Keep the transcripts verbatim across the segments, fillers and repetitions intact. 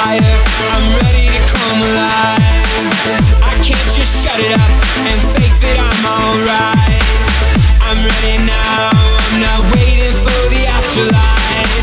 fire. I'm ready to come alive. I can't just shut it up and fake that I'm alright. I'm ready now, I'm not waiting for the afterlife.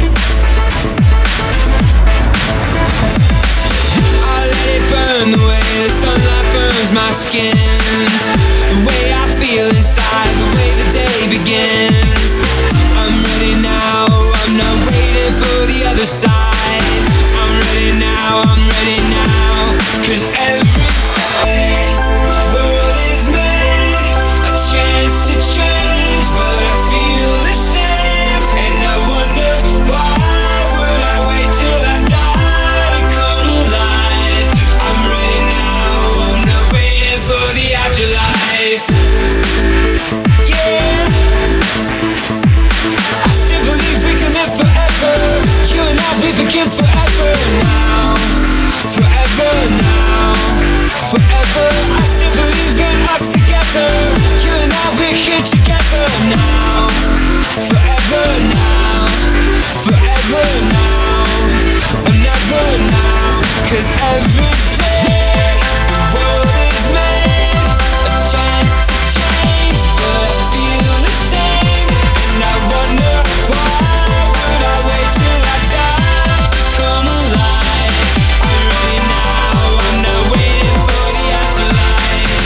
I'll let it burn the way the sunlight burns my skin, the way I feel inside, the way the day begins. I'm ready now, I'm not waiting for the other side. I'm ready now, I'm ready now, 'cause every day the world is made a chance to change, but I feel the same, and I wonder why would I wait till I die to come alive. I'm ready now, I'm not waiting for the afterlife. Yeah, I still believe we can live forever. You and I, we begin forever now, forever now, forever. I still believe in us together. You and I, we're here together now, forever now, forever now, and never now. 'Cause every day the world is made a chance to change, but I feel the same, and I wonder why would I wait till I die to come alive. I'm ready now, I'm not waiting for the afterlife.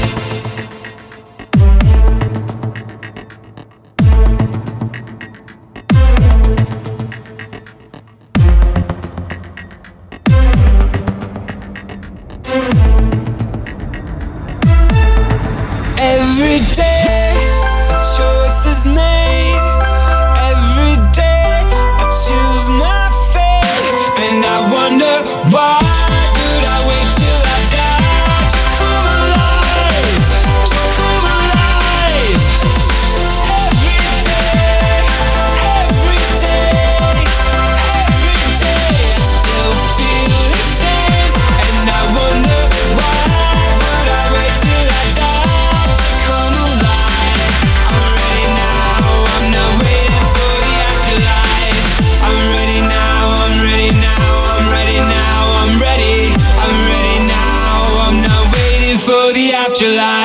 Every day a choice is made. Every day I choose my fate, and I wonder why would I wait till I die to come alive, to come alive. Every day, every day, every day I still feel the same, and I wonder why would I wait till I die to come alive. I'm ready now, I'm not waiting for the afterlife. I'm ready now, I'm ready now, I'm ready now, I'm ready. I'm ready now, I'm not waiting for the afterlife.